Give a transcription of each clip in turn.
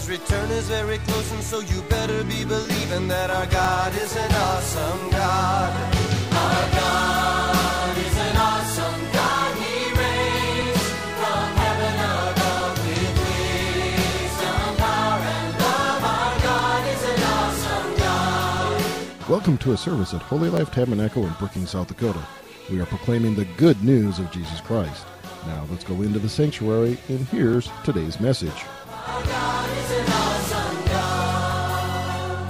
His return is very close, and so you better be believing that our God is an awesome God. Our God is an awesome God. He reigns from heaven above with wisdom, power, and love. Our God is an awesome God. Welcome to a service at Holy Life Tabernacle in Brookings, South Dakota. We are proclaiming the good news of Jesus Christ. Now let's go into the sanctuary, and here's today's message. Our God is an awesome God.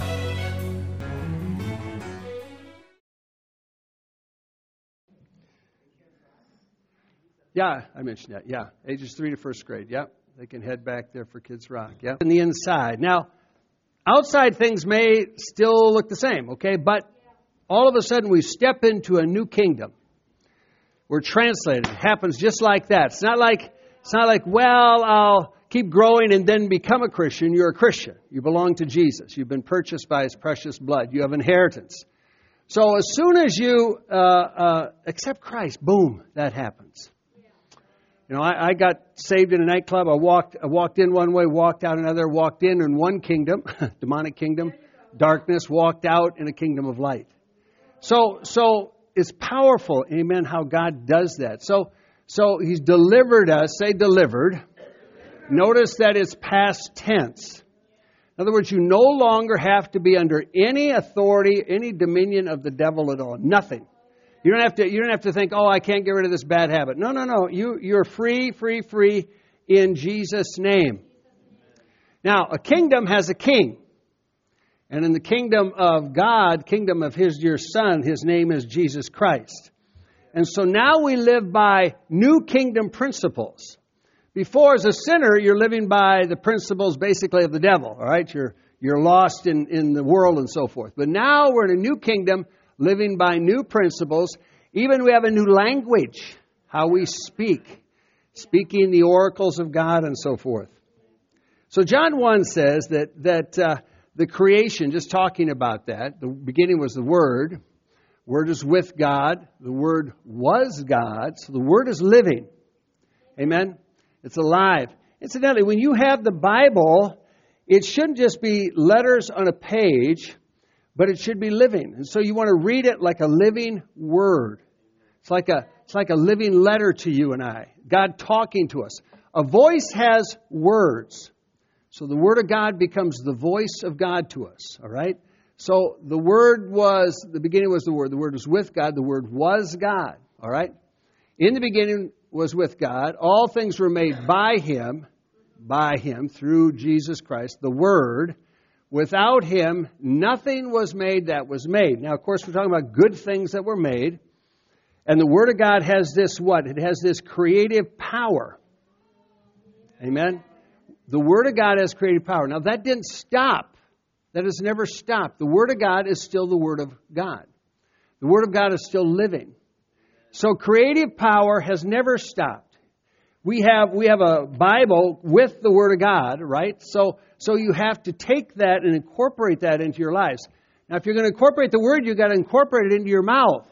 Yeah, I mentioned that. Yeah, ages 3 to first grade. Yeah, they can head back there for Kids Rock. Yeah, in the inside. Now, outside things may still look the same, okay? But all of a sudden we step into a new kingdom. We're translated. It happens just like that. It's not like, well, I'll keep growing and then become a Christian. You're a Christian. You belong to Jesus. You've been purchased by His precious blood. You have inheritance. So as soon as you accept Christ, boom, that happens. You know, I got saved in a nightclub. I walked in one way, walked out another, walked in one kingdom, demonic kingdom, darkness, walked out in a kingdom of light. So it's powerful, amen, how God does that. So He's delivered us, say delivered. Notice that it's past tense. In other words, you no longer have to be under any authority, any dominion of the devil at all. Nothing. You don't have to think, oh, I can't get rid of this bad habit. No. You're free in Jesus' name. Now, a kingdom has a king. And in the kingdom of God, kingdom of His dear Son, His name is Jesus Christ. And so now we live by new kingdom principles. Before, as a sinner, you're living by the principles basically of the devil, all right? You're lost in the world and so forth. But now we're in a new kingdom, living by new principles. Even we have a new language, how we speak, speaking the oracles of God and so forth. So John 1 says that the creation, just talking about that, the beginning was the Word. Word is with God. The Word was God. So the Word is living. Amen? It's alive. Incidentally, when you have the Bible, it shouldn't just be letters on a page, but it should be living. And so you want to read it like a living Word. It's like a living letter to you and I. God talking to us. A voice has words. So the Word of God becomes the voice of God to us, all right? So the beginning was the Word. The Word was with God. The Word was God, all right? In the beginning was with God. All things were made by Him, through Jesus Christ, the Word. Without Him, nothing was made that was made. Now, of course, we're talking about good things that were made. And the Word of God has this what? It has this creative power. Amen? The Word of God has creative power. Now, that didn't stop. That has never stopped. The Word of God is still the Word of God. The Word of God is still living. So creative power has never stopped. We have a Bible with the Word of God, right? So you have to take that and incorporate that into your lives. Now, if you're going to incorporate the Word, you've got to incorporate it into your mouth.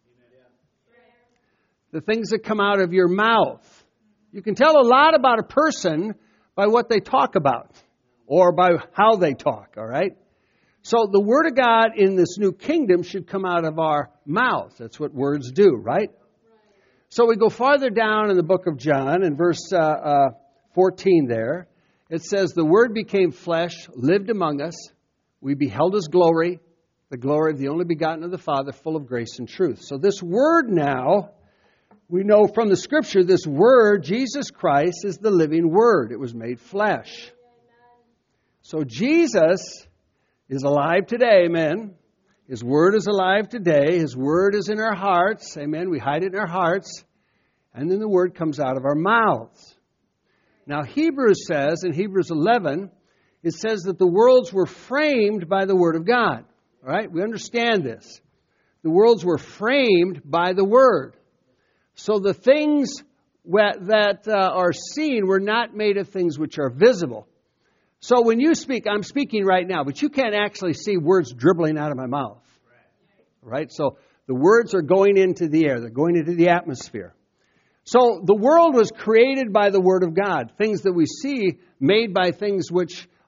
The things that come out of your mouth. You can tell a lot about a person by what they talk about or by how they talk, all right? So the Word of God in this new kingdom should come out of our mouth. That's what words do, right? So we go farther down in the book of John in verse 14 there. It says, the Word became flesh, lived among us. We beheld His glory, the glory of the only begotten of the Father, full of grace and truth. So this Word now, we know from the Scripture, this Word, Jesus Christ, is the living Word. It was made flesh. So Jesus is alive today, amen. His Word is alive today. His Word is in our hearts, amen. We hide it in our hearts. And then the Word comes out of our mouths. Now Hebrews says, in Hebrews 11, it says that the worlds were framed by the Word of God. All right, we understand this. The worlds were framed by the Word. So the things that are seen were not made of things which are visible. So when you speak, I'm speaking right now, but you can't actually see words dribbling out of my mouth. Right? So the words are going into the air. They're going into the atmosphere. So the world was created by the Word of God. Things that we see made by things which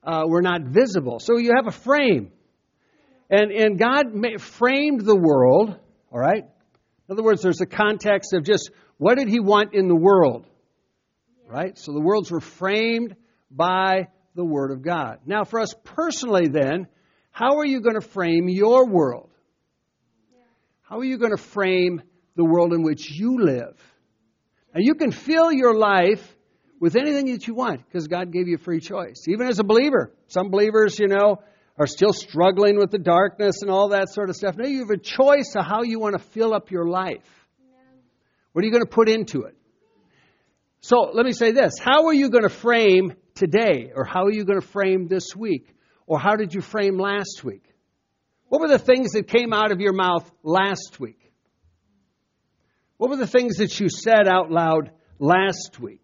we're not visible. So you have a frame. And God framed the world, all right? In other words, there's a context of just what did He want in the world, right? So the worlds were framed by the Word of God. Now, for us personally then, how are you going to frame your world? How are you going to frame the world in which you live? And you can fill your life with anything that you want because God gave you a free choice. Even as a believer. Some believers, are still struggling with the darkness and all that sort of stuff. Now you have a choice of how you want to fill up your life. What are you going to put into it? So let me say this. How are you going to frame today? Or how are you going to frame this week? Or how did you frame last week? What were the things that came out of your mouth last week? What were the things that you said out loud last week?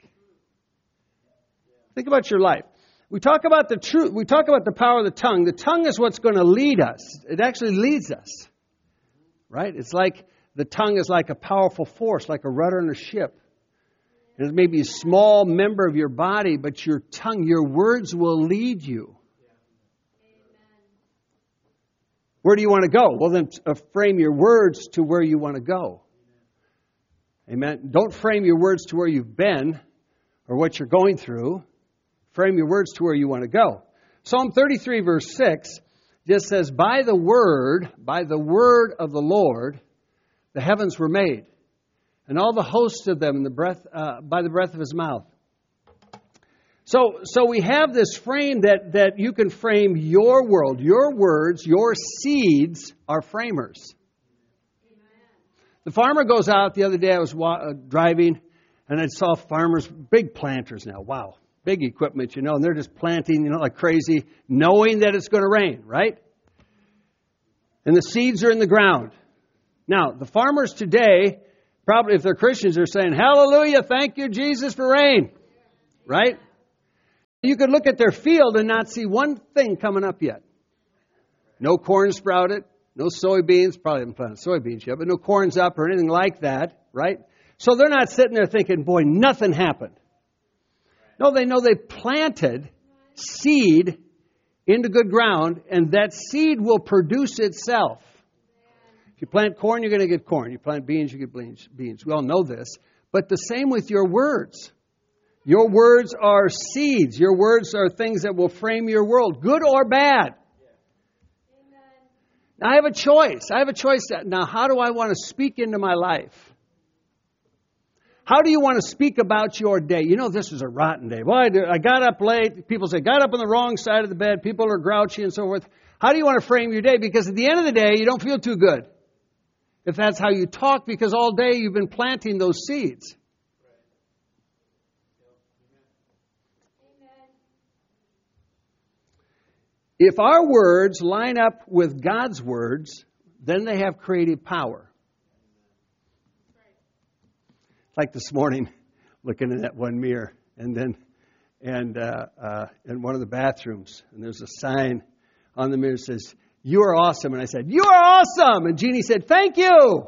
Think about your life. We talk about the truth. We talk about the power of the tongue. The tongue is what's going to lead us. It actually leads us. Right? It's like the tongue is like a powerful force, like a rudder in a ship. It may be a small member of your body, but your tongue, your words will lead you. Where do you want to go? Well, then frame your words to where you want to go. Amen. Don't frame your words to where you've been or what you're going through. Frame your words to where you want to go. Psalm 33 verse 6 just says, by the word of the Lord, the heavens were made, and all the hosts of them by the breath of His mouth. So we have this frame that you can frame your world. Your words, your seeds are framers. The farmer goes out. The other day I was driving, and I saw farmers, big planters now. Wow. Big equipment, and they're just planting, like crazy, knowing that it's going to rain, right? And the seeds are in the ground. Now, the farmers today, probably if they're Christians, are saying, hallelujah, thank you, Jesus, for rain, right? You could look at their field and not see one thing coming up yet. No corn sprouted, no soybeans, probably haven't planted soybeans yet, but no corn's up or anything like that, right? So they're not sitting there thinking, boy, nothing happened. No, they know they planted seed into good ground, and that seed will produce itself. If you plant corn, you're going to get corn. You plant beans, you get beans. We all know this. But the same with your words. Your words are seeds. Your words are things that will frame your world, good or bad. Now, I have a choice. Now, how do I want to speak into my life? How do you want to speak about your day? This is a rotten day. Well, I got up late. People say, got up on the wrong side of the bed. People are grouchy and so forth. How do you want to frame your day? Because at the end of the day, you don't feel too good. If that's how you talk, because all day you've been planting those seeds. If our words line up with God's words, then they have creative power. Like this morning, looking in that one mirror, and in one of the bathrooms, and there's a sign on the mirror that says, "You are awesome." And I said, "You are awesome." And Jeannie said, "Thank you."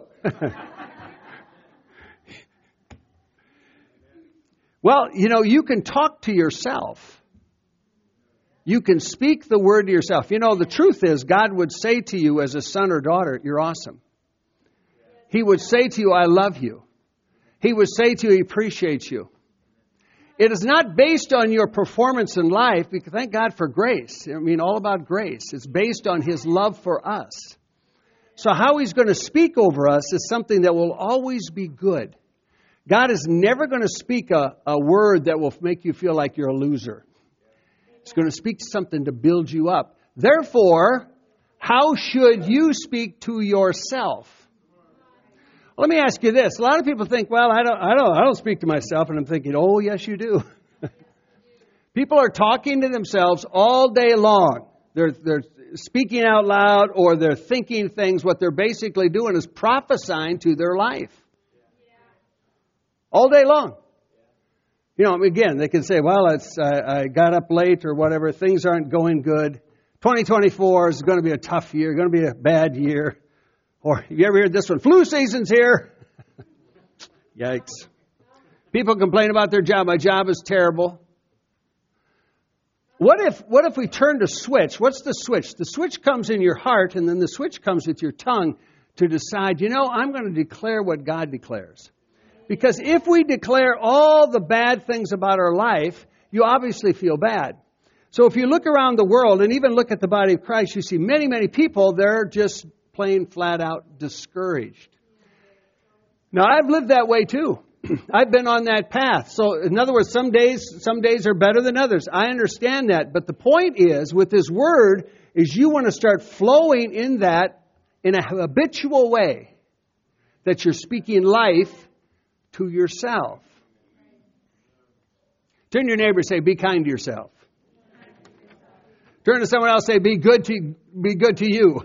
Well, you can talk to yourself. You can speak the word to yourself. The truth is, God would say to you as a son or daughter, "You're awesome." He would say to you, "I love you." He would say to you, He appreciates you. It is not based on your performance in life, because thank God for grace. All about grace. It's based on His love for us. So how He's going to speak over us is something that will always be good. God is never going to speak a word that will make you feel like you're a loser. He's going to speak something to build you up. Therefore, how should you speak to yourself? Let me ask you this. A lot of people think, well, I don't speak to myself. And I'm thinking, oh, yes, you do. People are talking to themselves all day long. They're speaking out loud, or they're thinking things. What they're basically doing is prophesying to their life. All day long. Again, they can say, well, I got up late or whatever. Things aren't going good. 2024 is going to be a tough year, going to be a bad year. Or, you ever heard this one? Flu season's here. Yikes. People complain about their job. My job is terrible. What if we turned a switch? What's the switch? The switch comes in your heart, and then the switch comes with your tongue to decide, I'm going to declare what God declares. Because if we declare all the bad things about our life, you obviously feel bad. So if you look around the world and even look at the body of Christ, you see many, many people, they're just plain flat out discouraged. Now, I've lived that way too. I've been on that path. So in other words, some days are better than others. I understand that. But the point is, with this word, is you want to start flowing in that in a habitual way, that you're speaking life to yourself. Turn to your neighbor and say, be kind to yourself. Turn to someone else and say, be good to you.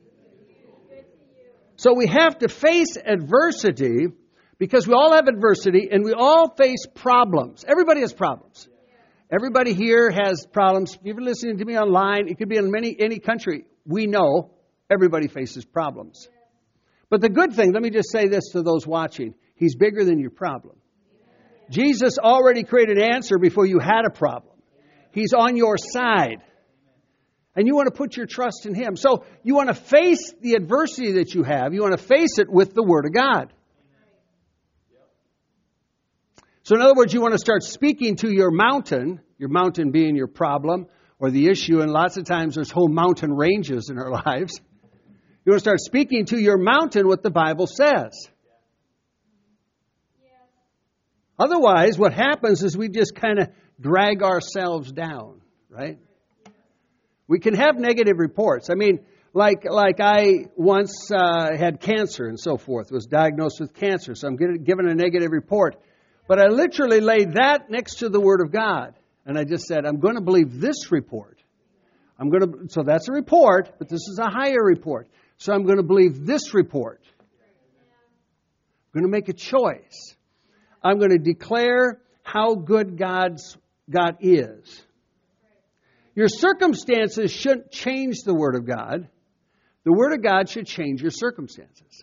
So we have to face adversity, because we all have adversity and we all face problems. Everybody has problems. Everybody here has problems. If you're listening to me online, it could be in any country. We know everybody faces problems. But the good thing, let me just say this to those watching. He's bigger than your problem. Jesus already created an answer before you had a problem. He's on your side. And you want to put your trust in Him. So you want to face the adversity that you have. You want to face it with the Word of God. So in other words, you want to start speaking to your mountain being your problem or the issue. And lots of times there's whole mountain ranges in our lives. You want to start speaking to your mountain what the Bible says. Otherwise, what happens is we just kind of drag ourselves down, right? We can have negative reports. I mean, like I once had cancer and so forth, was diagnosed with cancer, so I'm given a negative report. But I literally laid that next to the Word of God. And I just said, I'm going to believe this report. So that's a report, but this is a higher report. So I'm going to believe this report. I'm going to make a choice. I'm going to declare how good God is. Your circumstances shouldn't change the Word of God. The Word of God should change your circumstances.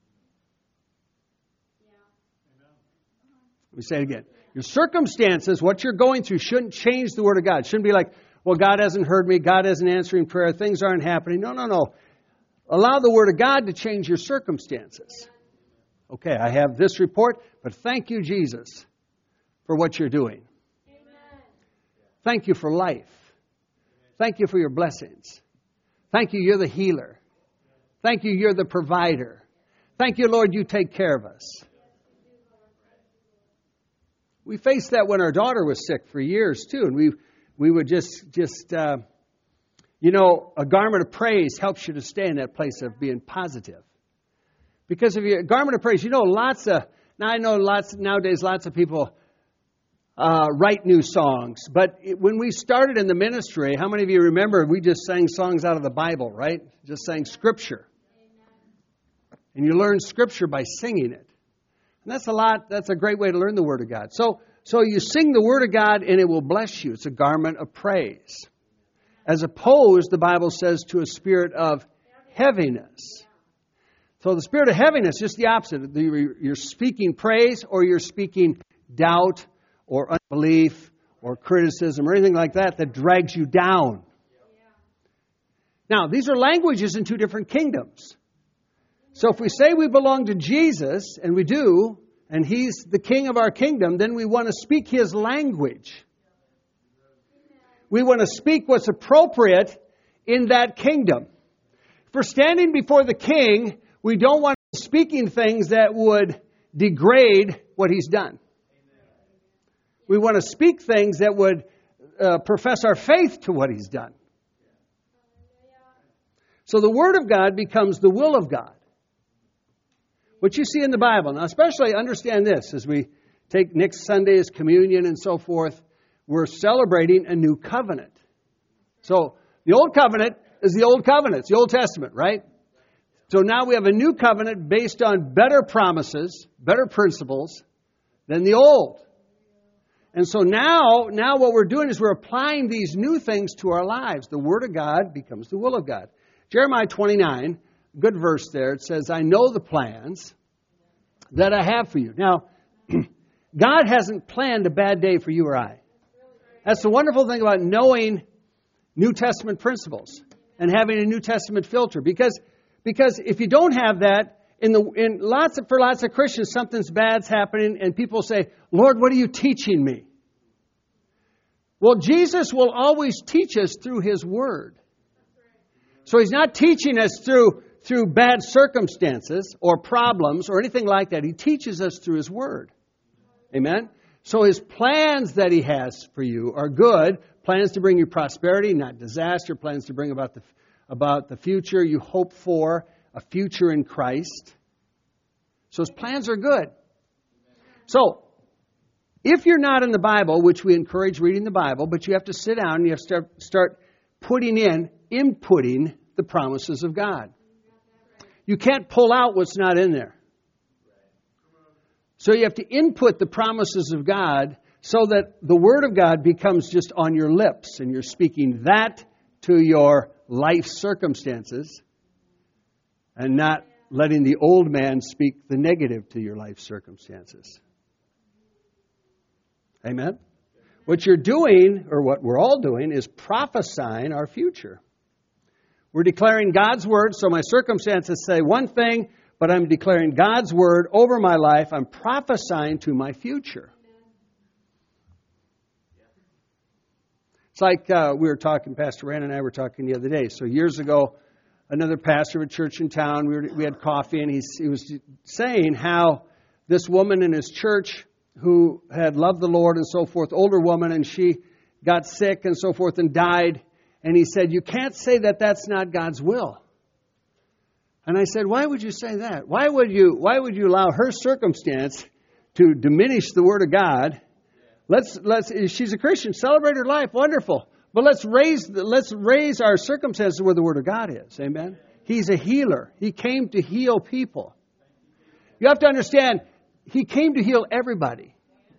Let me say it again. Your circumstances, what you're going through, shouldn't change the Word of God. It shouldn't be like, well, God hasn't heard me. God isn't answering prayer. Things aren't happening. No. Allow the Word of God to change your circumstances. Okay, I have this report, but thank you, Jesus, for what you're doing. Amen. Thank you for life. Thank you for your blessings. Thank you, you're the healer. Thank you, you're the provider. Thank you, Lord, you take care of us. We faced that when our daughter was sick for years, too. And we would just a garment of praise helps you to stay in that place of being positive. Because if you're a garment of praise, nowadays lots of people write new songs. But when we started in the ministry, how many of you remember we just sang songs out of the Bible, right? Just sang Scripture. And you learn Scripture by singing it. And that's a great way to learn the Word of God. So you sing the Word of God and it will bless you. It's a garment of praise. As opposed, the Bible says, to a spirit of heaviness. So the spirit of heaviness is just the opposite. You're speaking praise or you're speaking doubt or unbelief or criticism or anything like that drags you down. Now, these are languages in two different kingdoms. So if we say we belong to Jesus, and we do, and He's the King of our kingdom, then we want to speak His language. We want to speak what's appropriate in that kingdom. If we're standing before the King, we don't want to be speaking things that would degrade what He's done. We want to speak things that would profess our faith to what He's done. So the Word of God becomes the will of God. What you see in the Bible. Now, especially understand this, as we take next Sunday's communion and so forth, we're celebrating a new covenant. So the old covenant is the old covenant. It's the Old Testament, right? So now we have a new covenant based on better promises, better principles than the old. And so now what we're doing is we're applying these new things to our lives. The Word of God becomes the will of God. Jeremiah 29, good verse there. It says, I know the plans that I have for you. Now, God hasn't planned a bad day for you or I. That's the wonderful thing about knowing New Testament principles and having a New Testament filter. Because if you don't have that, for lots of Christians, something's bad's happening, and people say, Lord, what are you teaching me? Well, Jesus will always teach us through His Word. So He's not teaching us through bad circumstances or problems or anything like that. He teaches us through His Word. Amen? So His plans that He has for you are good. Plans to bring you prosperity, not disaster. Plans to bring about the future you hope for, a future in Christ. So His plans are good. So, if you're not in the Bible, which we encourage reading the Bible, but you have to sit down and you have to start inputting the promises of God. You can't pull out what's not in there. So you have to input the promises of God so that the Word of God becomes just on your lips and you're speaking that to your life circumstances and not letting the old man speak the negative to your life circumstances. Amen? What you're doing, or what we're all doing, is prophesying our future. We're declaring God's Word, so my circumstances say one thing, but I'm declaring God's Word over my life. I'm prophesying to my future. It's like we were talking, Pastor Rand and I were talking the other day. So years ago, another pastor of a church in town, we had coffee, and he was saying how this woman in his church who had loved the Lord and so forth, older woman, and she got sick and so forth and died. And he said, you can't say that that's not God's will. And I said, why would you say that? Why would you allow her circumstance to diminish the Word of God? She's a Christian, celebrate her life, wonderful. But let's raise our circumstances where the Word of God is. Amen. He's a healer. He came to heal people. You have to understand, He came to heal everybody.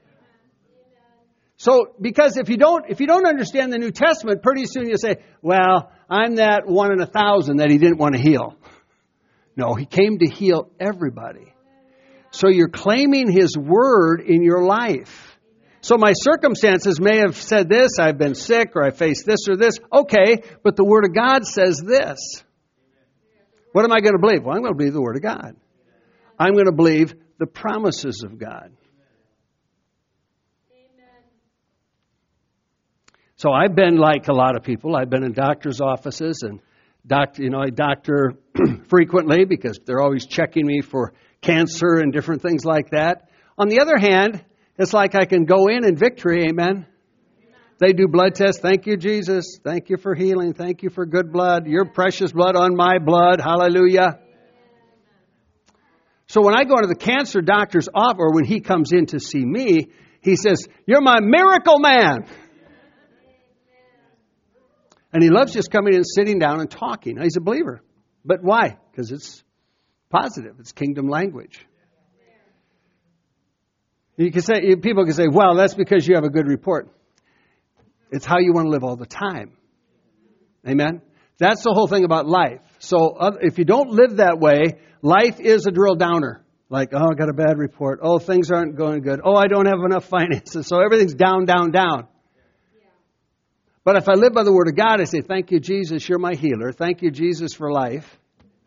So, because if you don't understand the New Testament, pretty soon you'll say, well, I'm that 1 in 1,000 that He didn't want to heal. No, He came to heal everybody. So you're claiming His Word in your life. So my circumstances may have said this, I've been sick, or I face this or this. Okay, but the Word of God says this. What am I going to believe? Well, I'm going to believe the Word of God. I'm going to believe the promises of God. Amen. So I've been like a lot of people. I've been in doctors' offices and I doctor frequently because they're always checking me for cancer and different things like that. On the other hand, it's like I can go in victory, amen. They do blood tests. Thank you, Jesus. Thank you for healing. Thank you for good blood. Your precious blood on my blood. Hallelujah. So when I go to the cancer doctor's office, or when he comes in to see me, he says, you're my miracle man. And he loves just coming in, sitting down and talking. Now, he's a believer. But why? Because it's positive. It's kingdom language. People can say, well, that's because you have a good report. It's how you want to live all the time. Amen? That's the whole thing about life. So if you don't live that way, life is a drill downer. Like, oh, I got a bad report. Oh, things aren't going good. Oh, I don't have enough finances. So everything's down, down, down. But if I live by the Word of God, I say, thank you, Jesus, you're my healer. Thank you, Jesus, for life.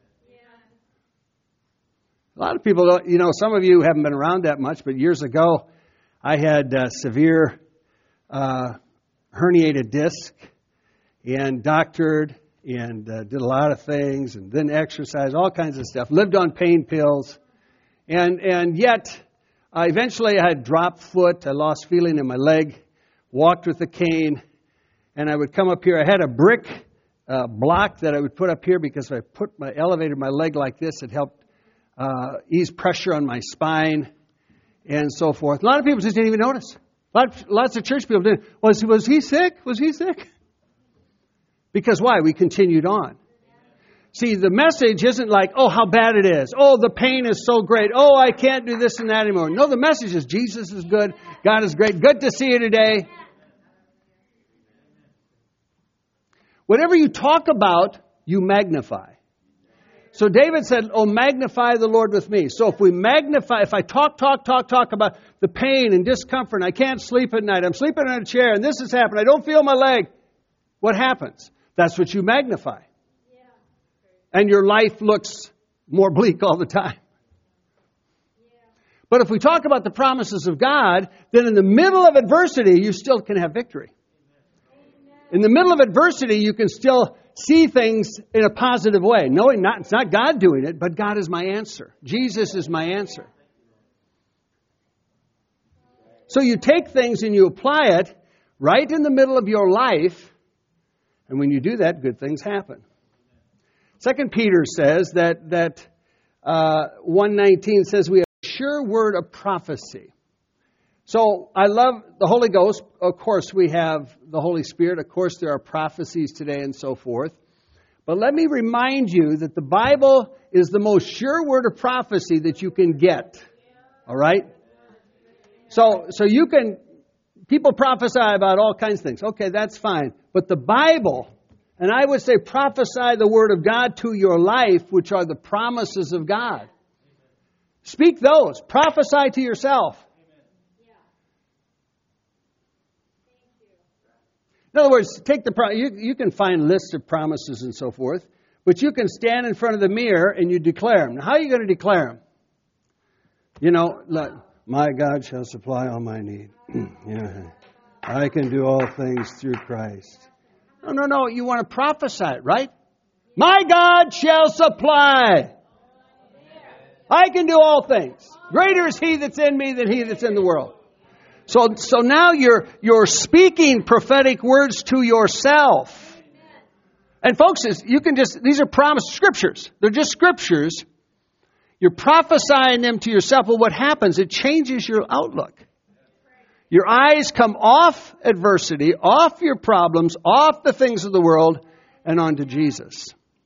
A lot of people, some of you haven't been around that much, but years ago, I had severe herniated disc and doctored and did a lot of things and then exercise, all kinds of stuff. Lived on pain pills. And yet, eventually I had dropped foot. I lost feeling in my leg, walked with a cane, and I would come up here. I had a brick block that I would put up here because if I elevated my leg like this, it helped ease pressure on my spine and so forth. A lot of people just didn't even notice. Lots of church people didn't. Was he sick? Was he sick? Because why? We continued on. See, the message isn't like, oh, how bad it is. Oh, the pain is so great. Oh, I can't do this and that anymore. No, the message is Jesus is good. God is great. Good to see you today. Whatever you talk about, you magnify. So David said, oh, magnify the Lord with me. So if I talk about the pain and discomfort, and I can't sleep at night, I'm sleeping in a chair, and this has happened, I don't feel my leg, what happens? That's what you magnify. And your life looks more bleak all the time. But if we talk about the promises of God, then in the middle of adversity, you still can have victory. In the middle of adversity, you can still see things in a positive way. Knowing it's not God doing it, but God is my answer. Jesus is my answer. So you take things and you apply it right in the middle of your life. And when you do that, good things happen. 2 Peter says that 1:19 says we have a sure word of prophecy. So I love the Holy Ghost. Of course, we have the Holy Spirit. Of course, there are prophecies today and so forth. But let me remind you that the Bible is the most sure word of prophecy that you can get. All right? So people prophesy about all kinds of things. Okay, that's fine. But the Bible, and I would say prophesy the word of God to your life, which are the promises of God. Speak those. Prophesy to yourself. In other words, you can find lists of promises and so forth, but you can stand in front of the mirror and you declare them. Now, how are you going to declare them? You know, like, my God shall supply all my need. Yeah. I can do all things through Christ. No. You want to prophesy it, right? My God shall supply. I can do all things. Greater is He that's in me than he that's in the world. So now you're speaking prophetic words to yourself. And folks, these are promised scriptures. They're just scriptures. You're prophesying them to yourself. Well, what happens? It changes your outlook. Your eyes come off adversity, off your problems, off the things of the world, and onto Jesus.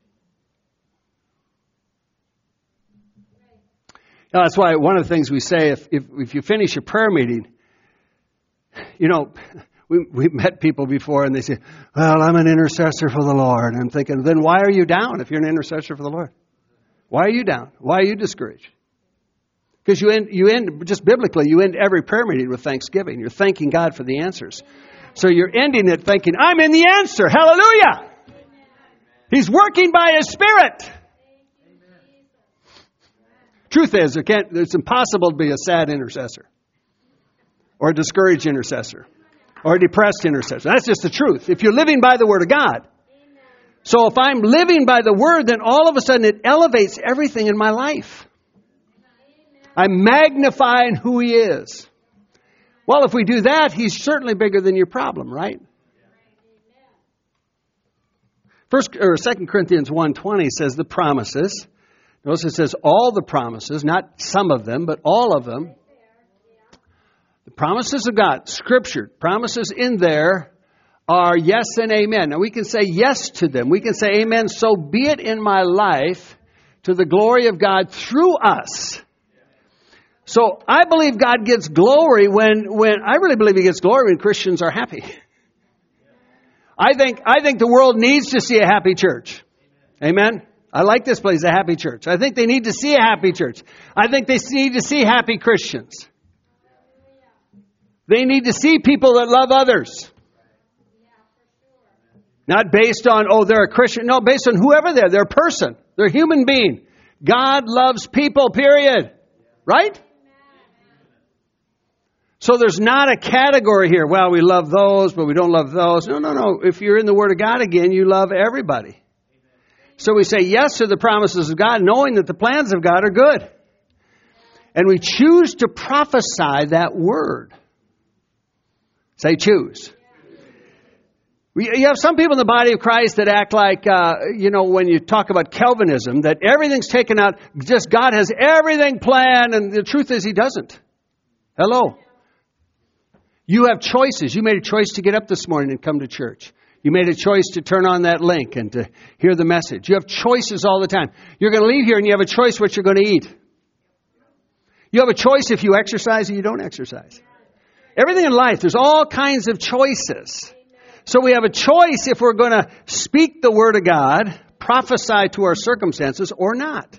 Now, that's why one of the things we say, if you finish a prayer meeting, you know, we've met people before and they say, well, I'm an intercessor for the Lord. And I'm thinking, then why are you down if you're an intercessor for the Lord? Why are you down? Why are you discouraged? Because you end, just biblically, you end every prayer meeting with thanksgiving. You're thanking God for the answers. So you're ending it thinking, I'm in the answer. Hallelujah. He's working by His Spirit. Truth is, it's impossible to be a sad intercessor. Or a discouraged intercessor. Or a depressed intercessor. That's just the truth. If you're living by the Word of God. So if I'm living by the Word, then all of a sudden it elevates everything in my life. I'm magnifying who He is. Well, if we do that, He's certainly bigger than your problem, right? 2 Corinthians 1:20 says the promises. Notice it says all the promises, not some of them, but all of them. The promises of God, Scripture, promises in there are yes and amen. Now we can say yes to them. We can say amen, so be it in my life to the glory of God through us. So I believe God gets glory I really believe He gets glory when Christians are happy. I think the world needs to see a happy church. Amen? I like this place, a happy church. I think they need to see a happy church. I think they need to see happy Christians. They need to see people that love others. Not based on, they're a Christian. No, based on whoever they're a person. They're a human being. God loves people, period. Right? So there's not a category here. Well, we love those, but we don't love those. No. If you're in the Word of God again, you love everybody. So we say yes to the promises of God, knowing that the plans of God are good. And we choose to prophesy that word. Say choose. You have some people in the body of Christ that act like, when you talk about Calvinism, that everything's taken out, just God has everything planned, and the truth is He doesn't. Hello. You have choices. You made a choice to get up this morning and come to church. You made a choice to turn on that link and to hear the message. You have choices all the time. You're going to leave here and you have a choice what you're going to eat. You have a choice if you exercise or you don't exercise. Everything in life, there's all kinds of choices. So we have a choice if we're going to speak the Word of God, prophesy to our circumstances or not.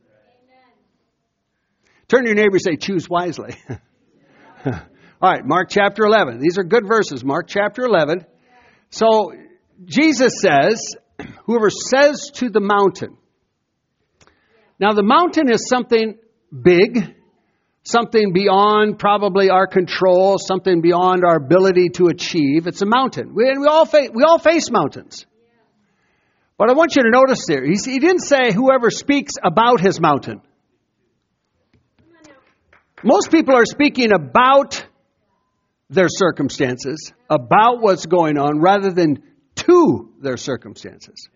Turn to your neighbor and say, choose wisely. All right, Mark chapter 11. These are good verses. Mark chapter 11. So Jesus says, whoever says to the mountain. Now the mountain is something big, something beyond probably our control, something beyond our ability to achieve. It's a mountain. We all face mountains. But I want you to notice there, he didn't say whoever speaks about his mountain. Most people are speaking about their circumstances, about what's going on, rather than to their circumstances.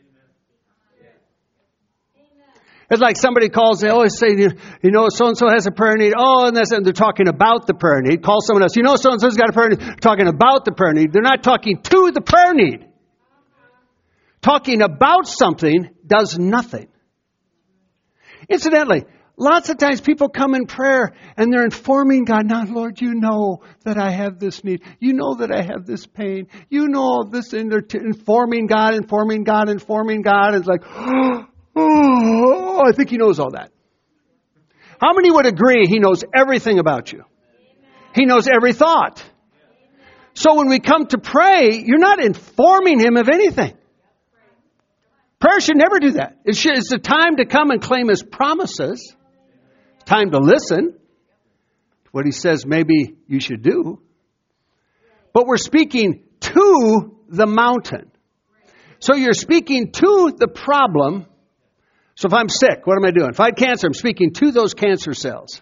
It's like somebody calls, they always say, so-and-so has a prayer need. Oh, and they're talking about the prayer need. Call someone else, so-and-so's got a prayer need. Talking about the prayer need. They're not talking to the prayer need. Talking about something does nothing. Incidentally, lots of times people come in prayer and they're informing God, now, Lord, you know that I have this need. You know that I have this pain. You know all this, and they're informing God. It's like, oh, I think He knows all that. How many would agree He knows everything about you? He knows every thought. So when we come to pray, you're not informing Him of anything. Prayer should never do that. It's a time to come and claim His promises. It's time to listen to what He says maybe you should do. But we're speaking to the mountain. So you're speaking to the problem. So if I'm sick, what am I doing? If I had cancer, I'm speaking to those cancer cells.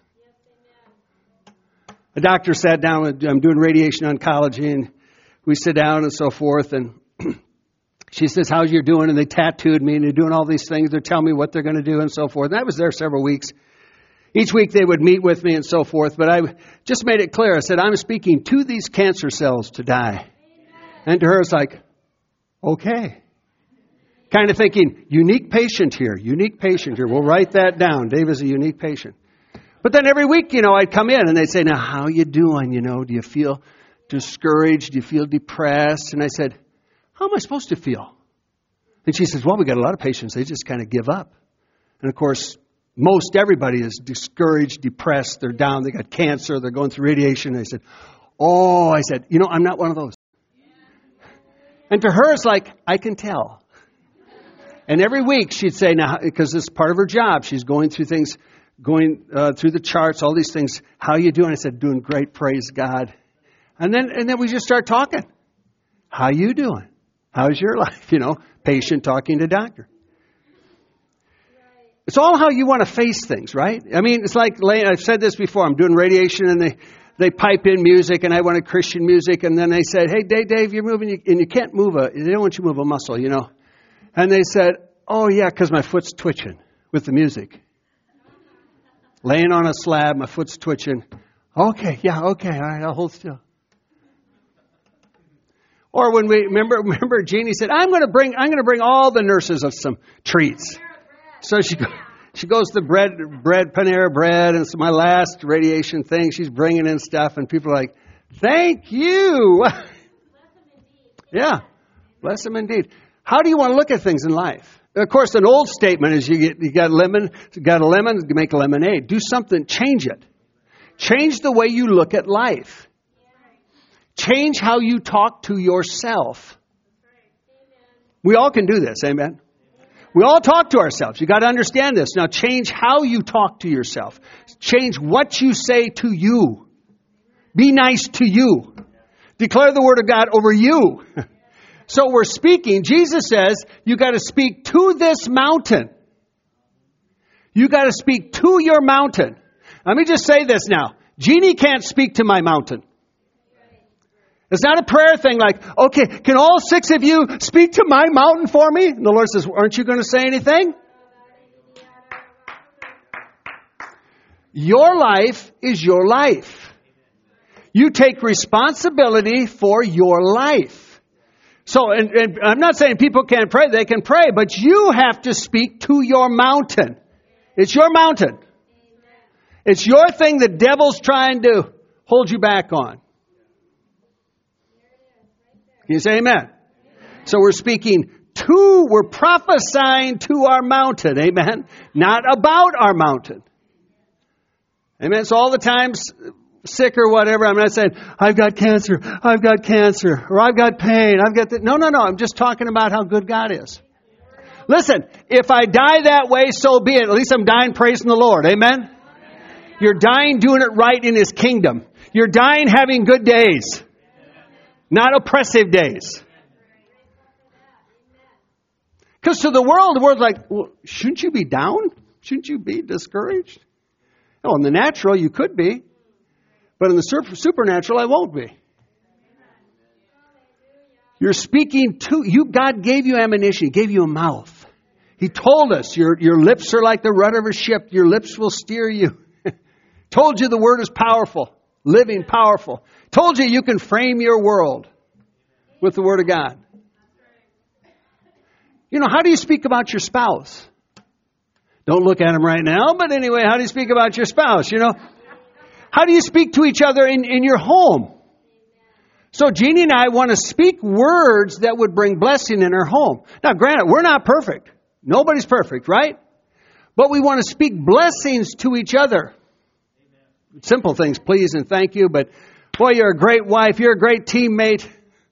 A doctor sat down, I'm doing radiation oncology, and we sit down and so forth, and she says, how's you doing? And they tattooed me, and they're doing all these things. They're telling me what they're going to do and so forth. And I was there several weeks. Each week they would meet with me and so forth. But I just made it clear. I said, I'm speaking to these cancer cells to die. And to her, it's like, okay. Kind of thinking, unique patient here. We'll write that down. Dave is a unique patient. But then every week, I'd come in and they'd say, now, how you doing? Do you feel discouraged? Do you feel depressed? And I said, how am I supposed to feel? And she says, well, we got a lot of patients. They just kind of give up. And of course, most everybody is discouraged, depressed. They're down. They got cancer. They're going through radiation. And I said, I'm not one of those. And to her, it's like, I can tell. And every week she'd say, now, because this is part of her job, she's going through things, through the charts, all these things. How you doing? I said, doing great, praise God. And then we just start talking. How you doing? How's your life? Patient talking to doctor. It's all how you want to face things, right? I mean, it's like, I've said this before, I'm doing radiation and they pipe in music and I wanted Christian music. And then they said, hey, Dave, you're moving and you can't move they don't want you to move a muscle, And they said, oh yeah, because my foot's twitching with the music. Laying on a slab, my foot's twitching. Okay, all right, I'll hold still. Or when we remember Jeannie said, I'm going to bring all the nurses of some treats. So she goes to bread, Panera bread, and it's my last radiation thing. She's bringing in stuff, and people are like, thank you. Yeah, bless them indeed. How do you want to look at things in life? Of course, an old statement is you got a lemon, you make lemonade. Do something, change it. Change the way you look at life. Change how you talk to yourself. We all can do this, amen? We all talk to ourselves. You got to understand this. Now change how you talk to yourself. Change what you say to you. Be nice to you. Declare the word of God over you. So we're speaking. Jesus says you got to speak to this mountain. You got to speak to your mountain. Let me just say this now. Jeannie can't speak to my mountain. It's not a prayer thing like, okay, can all 6 of you speak to my mountain for me? And the Lord says, aren't you going to say anything? Your life is your life. You take responsibility for your life. So, and I'm not saying people can't pray. They can pray, but you have to speak to your mountain. It's your mountain. It's your thing the devil's trying to hold you back on. Can you say amen? So we're speaking we're prophesying to our mountain. Amen. Not about our mountain. Amen. So all the times sick or whatever, I'm not saying, I've got cancer, or I've got pain, No. I'm just talking about how good God is. Listen, if I die that way, so be it. At least I'm dying praising the Lord. Amen? You're dying doing it right in His kingdom. You're dying having good days, not oppressive days. Because to the world's like, well, shouldn't you be down? Shouldn't you be discouraged? Oh, in the natural, you could be. But in the supernatural, I won't be. You're speaking to you. God gave you ammunition. He gave you a mouth. He told us your lips are like the rudder of a ship. Your lips will steer you. Told you the word is powerful, living, powerful. Told you can frame your world with the word of God. You know, how do you speak about your spouse? Don't look at him right now, but anyway, how do you speak about your spouse? You know, how do you speak to each other in your home? So Jeannie and I want to speak words that would bring blessing in our home. Now, granted, we're not perfect. Nobody's perfect, right? But we want to speak blessings to each other. Simple things, please and thank you. But boy, you're a great wife. You're a great teammate.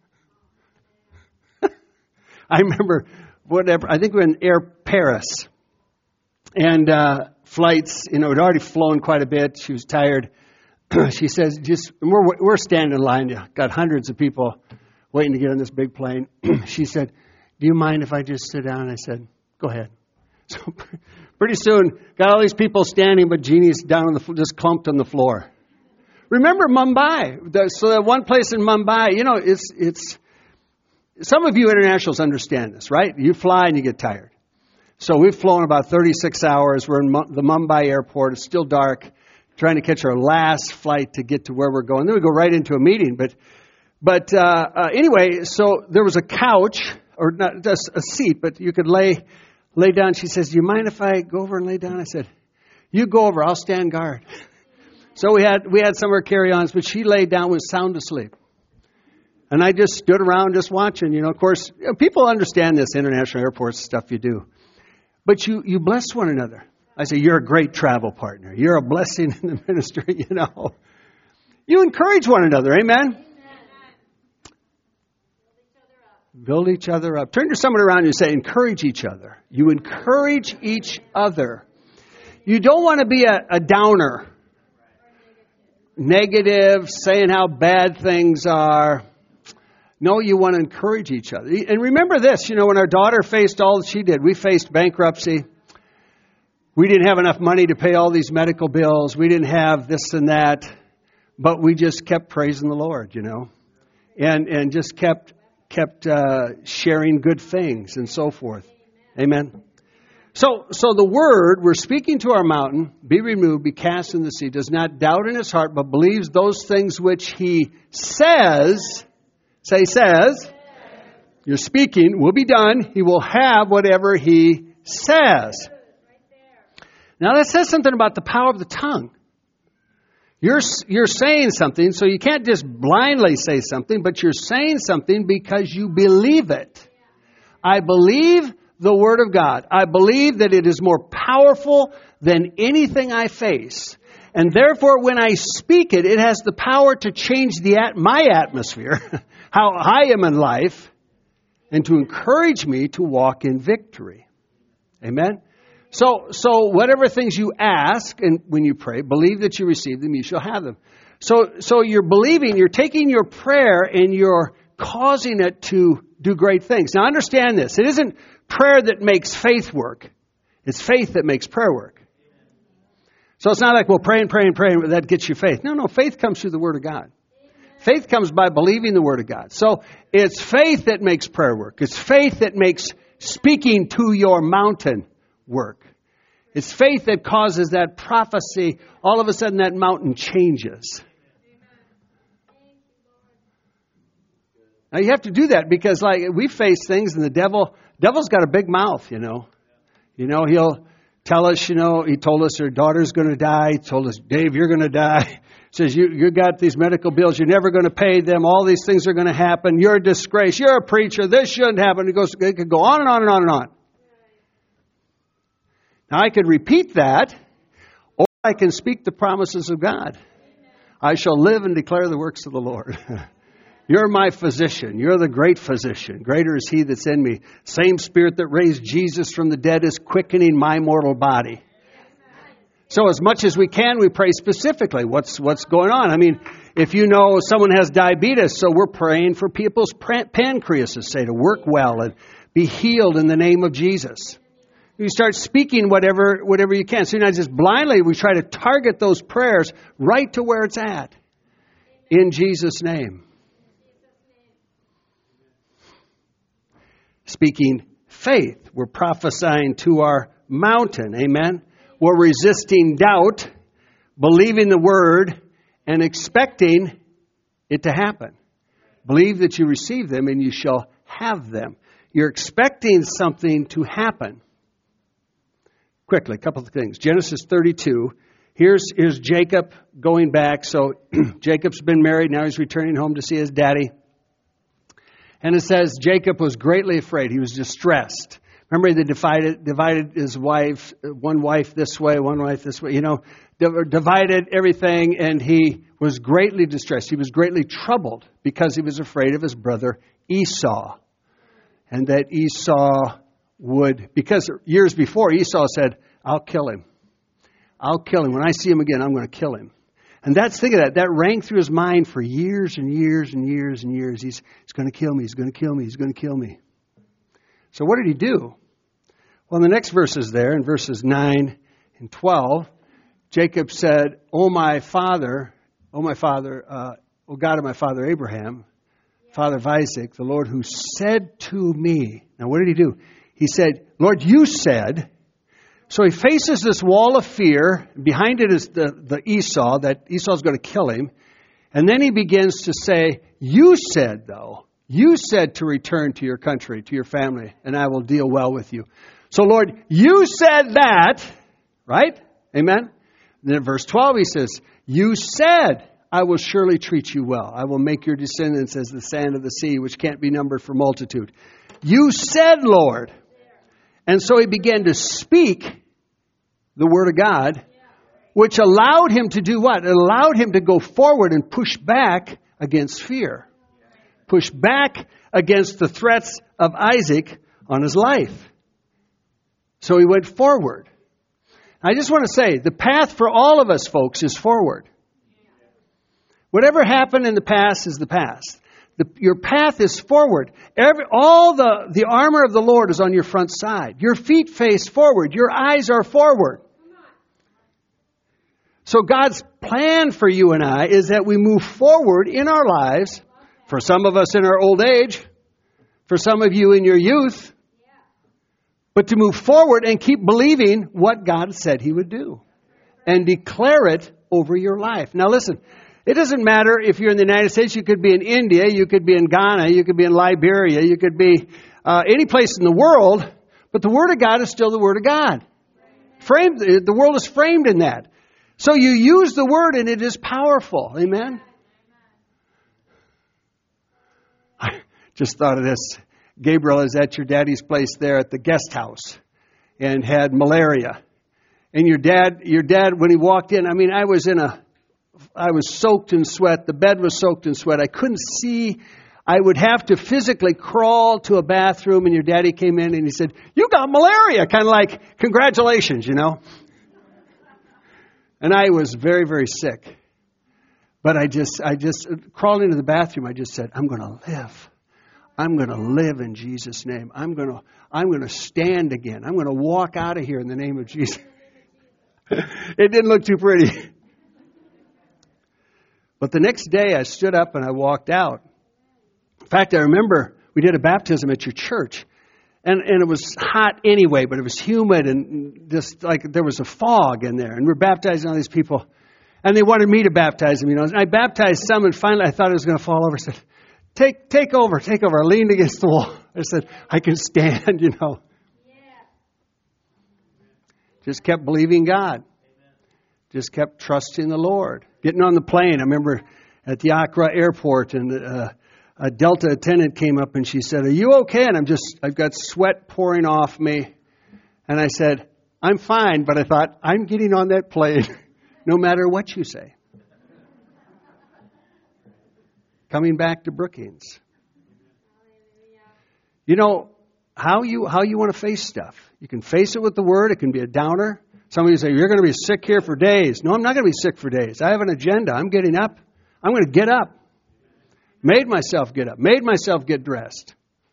I remember, I think we were in Air Paris. And flights, had already flown quite a bit. She was tired. She says, we're standing in line. Got hundreds of people waiting to get on this big plane. She said, do you mind if I just sit down? I said, go ahead. So pretty soon, got all these people standing, but Jeannie's down on just clumped on the floor. Remember Mumbai? So that one place in Mumbai, it's some of you internationals understand this, right? You fly and you get tired. So we've flown about 36 hours. We're in the Mumbai airport. It's still dark, trying to catch our last flight to get to where we're going. Then we go right into a meeting. But anyway, so there was a couch, or not just a seat, but you could lay down. She says, do you mind if I go over and lay down? I said, you go over. I'll stand guard. So we had some of our carry-ons, but she laid down, was sound asleep. And I just stood around just watching. Of course, people understand this international airports stuff you do. But you bless one another. I say, you're a great travel partner. You're a blessing in the ministry, You encourage one another. Amen? Build each other up. Turn to someone around you and say, encourage each other. You encourage each other. You don't want to be a downer. Negative, saying how bad things are. No, you want to encourage each other. And remember this, when our daughter faced all that she did, we faced bankruptcy. We didn't have enough money to pay all these medical bills. We didn't have this and that. But we just kept praising the Lord, and just kept sharing good things and so forth. Amen. So the word, we're speaking to our mountain, be removed, be cast in the sea, does not doubt in his heart, but believes those things which he says. Say, says. You're speaking, will be done. He will have whatever he says. Now that says something about the power of the tongue. You're saying something, so you can't just blindly say something, but you're saying something because you believe it. I believe the Word of God. I believe that it is more powerful than anything I face. And therefore, when I speak it, it has the power to change my atmosphere, how I am in life, and to encourage me to walk in victory. Amen? So whatever things you ask, and when you pray, believe that you receive them, you shall have them. So you're believing, you're taking your prayer and you're causing it to do great things. Now understand this. It isn't prayer that makes faith work. It's faith that makes prayer work. So it's not like, well, praying, that gets you faith. No, faith comes through the Word of God. Faith comes by believing the Word of God. So it's faith that makes prayer work. It's faith that makes speaking to your mountain work. It's faith that causes that prophecy. All of a sudden that mountain changes. Now you have to do that because we face things and the devil's got a big mouth, He'll tell us, he told us our daughter's going to die. He told us, Dave, you're going to die. Says, you got these medical bills, you're never going to pay them, all these things are going to happen, you're a disgrace, you're a preacher, this shouldn't happen. It could go on and on and on and on. Now I could repeat that, or I can speak the promises of God. I shall live and declare the works of the Lord. You're my physician. You're the great physician. Greater is He that's in me. Same Spirit that raised Jesus from the dead is quickening my mortal body. So as much as we can, we pray specifically. What's going on? I mean, if you know someone has diabetes, so we're praying for people's pancreases, say, to work well and be healed in the name of Jesus. You start speaking whatever you can. So you're not just blindly, we try to target those prayers right to where it's at. In Jesus' name. Speaking faith. We're prophesying to our mountain. Amen. We're resisting doubt, believing the word, and expecting it to happen. Believe that you receive them and you shall have them. You're expecting something to happen. Quickly, a couple of things. Genesis 32. Here's Jacob going back. So Jacob's been married. Now he's returning home to see his daddy. And it says Jacob was greatly afraid. He was distressed. Remember, they divided his wife, one wife this way, one wife this way. Divided everything, and he was greatly distressed. He was greatly troubled because he was afraid of his brother Esau. And that Esau would, because years before Esau said, I'll kill him. I'll kill him. When I see him again, I'm going to kill him. And think of that. That rang through his mind for years and years and years and years. He's going to kill me. He's going to kill me. He's going to kill me. So what did he do? Well, in the next verses there, in verses 9 and 12, Jacob said, O God of my father Abraham, father of Isaac, the Lord who said to me. Now what did he do? He said, Lord, you said. So he faces this wall of fear. Behind it is the Esau, that Esau's going to kill him. And then he begins to say, you said, though. You said to return to your country, to your family, and I will deal well with you. So, Lord, you said that, right? Amen? And then in verse 12 he says, you said, I will surely treat you well. I will make your descendants as the sand of the sea, which can't be numbered for multitude. You said, Lord. And so he began to speak the word of God, which allowed him to do what? It allowed him to go forward and push back against fear. Push back against the threats of Isaac on his life. So he went forward. I just want to say, the path for all of us, folks, is forward. Whatever happened in the past is the past. Your path is forward. All the armor of the Lord is on your front side. Your feet face forward. Your eyes are forward. So God's plan for you and I is that we move forward in our lives. For some of us in our old age, for some of you in your youth, but to move forward and keep believing what God said He would do and declare it over your life. Now listen, it doesn't matter if you're in the United States, you could be in India, you could be in Ghana, you could be in Liberia, you could be any place in the world, but the Word of God is still the Word of God. The world is framed in that. So you use the Word and it is powerful. Amen? I just thought of this. Gabriel is at your daddy's place there at the guest house and had malaria. And your dad, when he walked in, I was soaked in sweat. The bed was soaked in sweat. I couldn't see. I would have to physically crawl to a bathroom, and your daddy came in and he said, you got malaria. Kind of like, congratulations, you know. And I was very, very sick. But I just crawled into the bathroom. I just said, I'm going to live. I'm going to live in Jesus' name. I'm going to stand again. I'm going to walk out of here in the name of Jesus. It didn't look too pretty. But the next day I stood up and I walked out. In fact, I remember we did a baptism at your church. And it was hot anyway, but it was humid and just like there was a fog in there. And we're baptizing all these people. And they wanted me to baptize them, you know. And I baptized some, and finally I thought I was going to fall over. I said, take over. I leaned against the wall. I said, I can stand, you know. Yeah. Just kept believing God. Just kept trusting the Lord. Getting on the plane, I remember at the Accra airport, and a Delta attendant came up and she said, "Are you okay?" And I've got sweat pouring off me. And I said, "I'm fine," but I thought, I'm getting on that plane no matter what you say. Coming back to Brookings. You know, how you want to face stuff. You can face it with the Word. It can be a downer. Some of you say, "You're going to be sick here for days." No, I'm not going to be sick for days. I have an agenda. I'm getting up. I'm going to get up. Made myself get up. Made myself get dressed.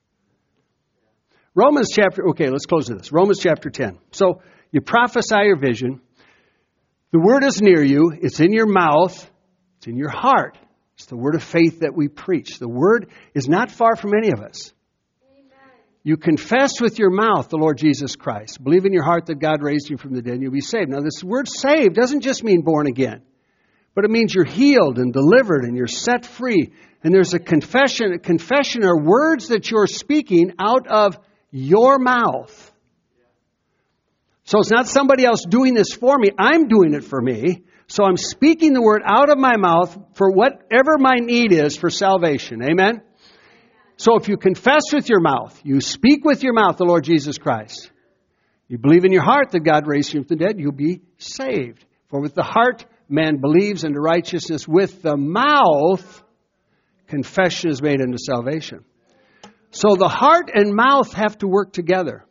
Let's close with this. Romans chapter 10. So you prophesy your vision. The Word is near you. It's in your mouth. It's in your heart. It's the word of faith that we preach. The Word is not far from any of us. You confess with your mouth the Lord Jesus Christ. Believe in your heart that God raised you from the dead and you'll be saved. Now, this word saved doesn't just mean born again, but it means you're healed and delivered and you're set free. And there's a confession. A confession are words that you're speaking out of your mouth. So it's not somebody else doing this for me. I'm doing it for me. So I'm speaking the word out of my mouth for whatever my need is for salvation. Amen? So if you confess with your mouth, you speak with your mouth the Lord Jesus Christ, you believe in your heart that God raised him from the dead, you'll be saved. For with the heart man believes unto righteousness, with the mouth confession is made unto salvation. So the heart and mouth have to work together.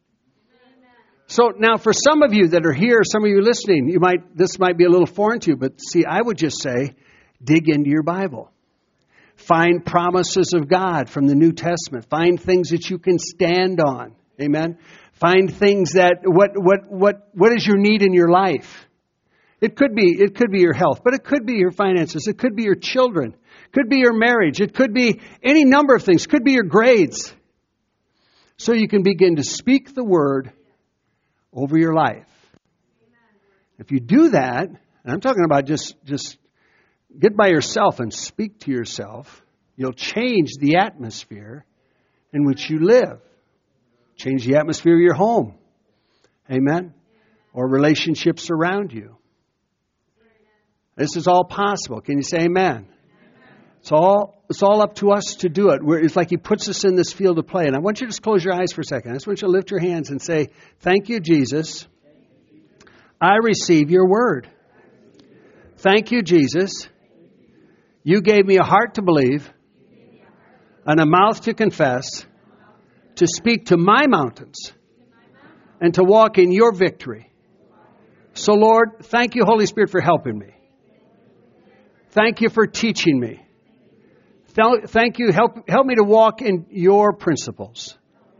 So now for some of you that are here, some of you listening, this might be a little foreign to you, but see, I would just say, dig into your Bible. Find promises of God from the New Testament. Find things that you can stand on. Amen. Find things that what is your need in your life? It could be your health, but it could be your finances. It could be your children. It could be your marriage. It could be any number of things. It could be your grades. So you can begin to speak the word over your life. If you do that, and I'm talking about just get by yourself and speak to yourself, you'll change the atmosphere in which you live. Change the atmosphere of your home. Amen? Or relationships around you. This is all possible. Can you say amen? It's all up to us to do it. It's like He puts us in this field of play. And I want you to just close your eyes for a second. I just want you to lift your hands and say, "Thank you, Jesus. I receive your word. Thank you, Jesus. You gave me a heart to believe and a mouth to confess, to speak to my mountains and to walk in your victory. So, Lord, thank you, Holy Spirit, for helping me. Thank you for teaching me. Thank you. Help me to walk in your principles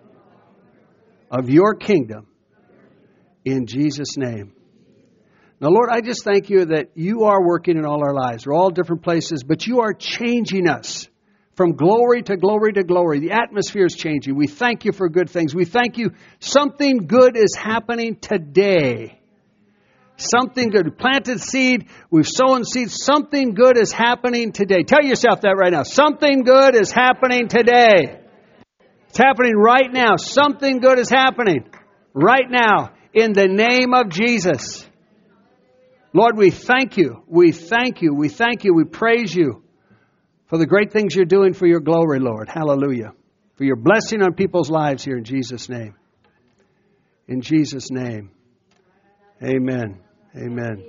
of your kingdom in Jesus' name." Now, Lord, I just thank you that you are working in all our lives. We're all different places, but you are changing us from glory to glory to glory. The atmosphere is changing. We thank you for good things. We thank you. Something good is happening today. Something good. We planted seed. We've sown seed. Something good is happening today. Tell yourself that right now. Something good is happening today. It's happening right now. Something good is happening right now in the name of Jesus. Lord, we thank you. We thank you. We thank you. We praise you for the great things you're doing for your glory, Lord. Hallelujah. For your blessing on people's lives here in Jesus' name. In Jesus' name. Amen. Amen.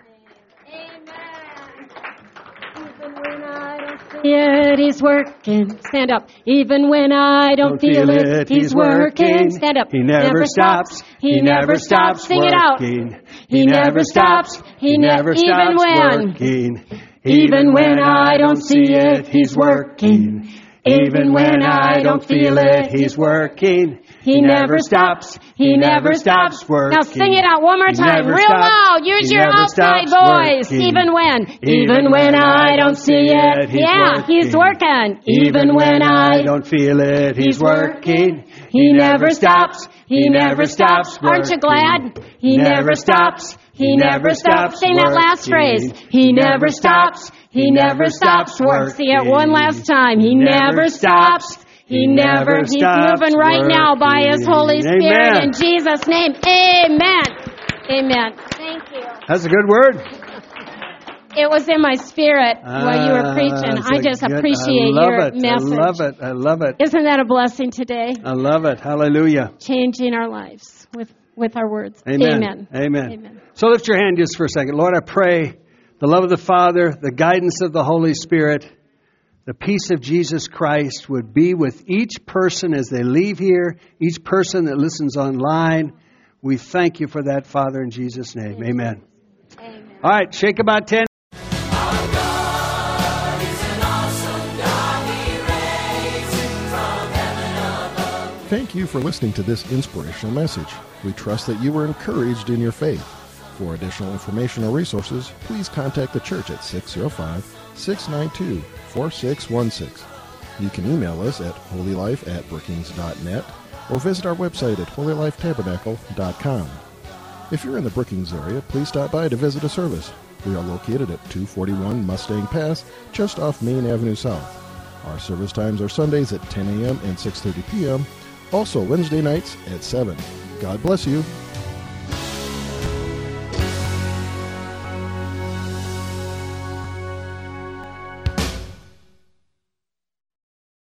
He's working. Stand up. Even when I don't feel it, He's working. Stand up. He never stops. He never stops. Sing it out. He never stops. He never stops working. Even when I don't see it, He's working. Even when I don't feel it, He's working. He never stops. He never stops working. Now sing it out one more time, real loud. Use your outside voice. Even when I don't see it, He's working. Even when I don't feel it, He's working. He never stops. He never stops working. Aren't you glad? He never stops. He never stops. Sing that last phrase. He never stops. He never stops working. See it one last time. He never stops. He never stops. He's moving right now by His Holy Spirit in Jesus' name. Amen. Amen. Thank you. That's a good word. It was in my spirit while you were preaching. I just appreciate your message. I love it. I love it. Isn't that a blessing today? I love it. Hallelujah. Changing our lives with our words. Amen. Amen. So lift your hand just for a second. Lord, I pray the love of the Father, the guidance of the Holy Spirit, the peace of Jesus Christ would be with each person as they leave here, each person that listens online. We thank you for that, Father, in Jesus' name. Amen. All right, shake about 10. Thank you for listening to this inspirational message. We trust that you were encouraged in your faith. For additional information or resources, please contact the church at 605-692-4616. You can email us at holylife@brookings.net or visit our website at holylifetabernacle.com. If you're in the Brookings area, please stop by to visit a service. We are located at 241 Mustang Pass, just off Main Avenue South. Our service times are Sundays at 10 a.m. and 6:30 p.m., also Wednesday nights at 7. God bless you.